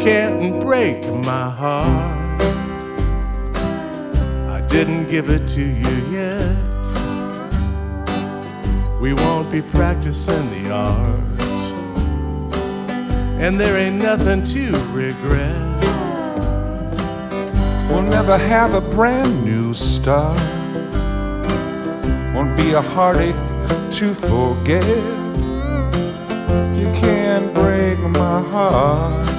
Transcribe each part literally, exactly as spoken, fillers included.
can't break my heart. I didn't give it to you yet. We won't be practicing the art, and there ain't nothing to regret. We'll never have a brand new start. Won't be a heartache to forget. You can't break my heart.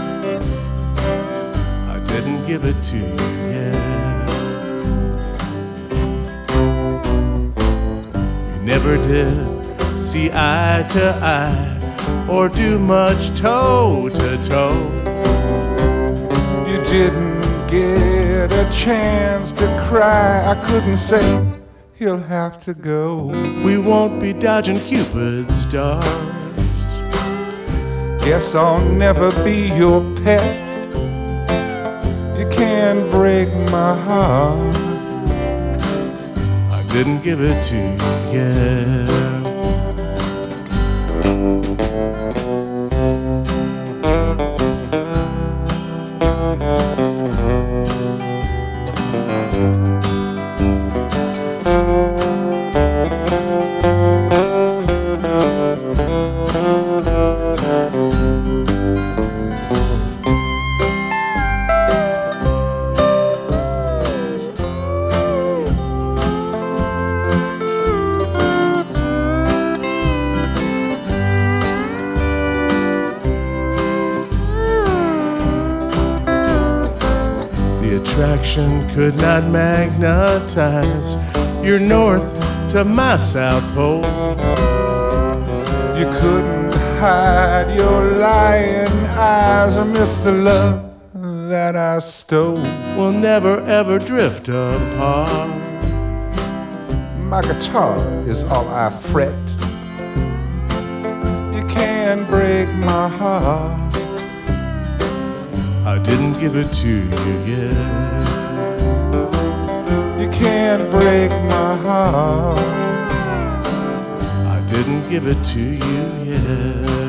I didn't give it to you yet. You never did see eye to eye or do much toe to toe. You didn't get a chance to cry. I couldn't say he'll have to go. We won't be dodging Cupid's darts. Guess I'll never be your pet. You can't break my heart. I didn't give it to you yet. Attraction could not magnetize your north to my south pole. You couldn't hide your lying eyes or miss the love that I stole. We'll never ever drift apart. My guitar is all I fret. You can't break my heart. I didn't give it to you yet. You can't break my heart. I didn't give it to you yet.